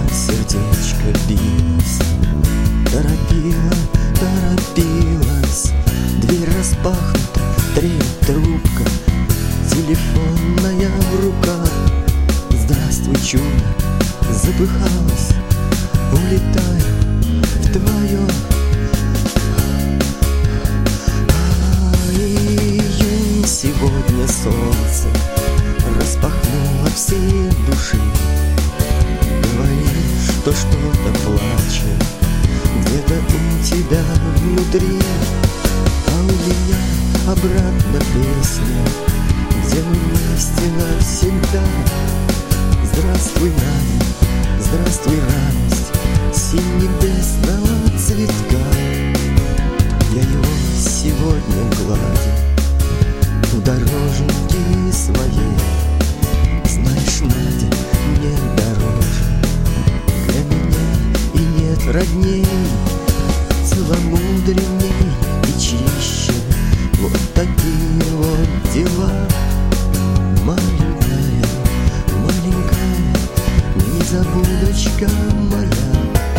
сердечко билось, торопилась. Дверь распахнута, треет трубка, телефонная в руках. Здравствуй, чудо, запыхалась, улетаю в твое. Июнь, сегодня солнце распахнуло всей души. Говоришь, что что-то плачет где-то у тебя внутри, а у меня обратно песня, где мы вместе навсегда. Здравствуй, Надя, здравствуй, радость, синь небесного цветка. Я его сегодня гладил у дороженьки своей. Знаешь, Надя, мне дороже, для меня и нет родней, целомудренней и чище. Вот такие вот дела. Маленькая, маленькая незабудочка моя.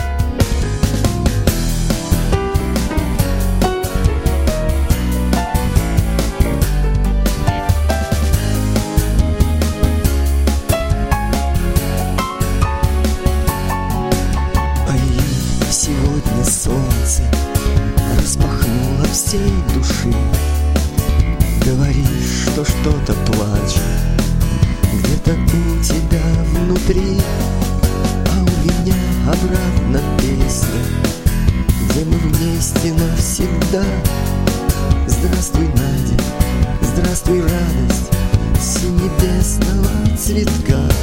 Сегодня солнце распахнуло всей души. Говоришь, что что-то плачет где-то у тебя внутри, а у меня обратно песня, где мы вместе навсегда. Здравствуй, Надя, здравствуй, радость, синь небесного цветка.